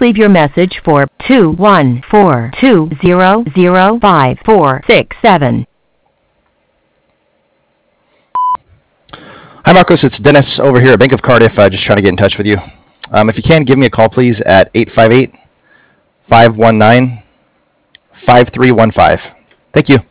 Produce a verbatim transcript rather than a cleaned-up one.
leave your message for two one four two zero zero five four six seven. Hi, Marcos. It's Dennis over here at Bank of Cardiff. Uh, just trying to get in touch with you. Um, if you can, give me a call, please, at eight five eight, five one nine, five three one five. Thank you.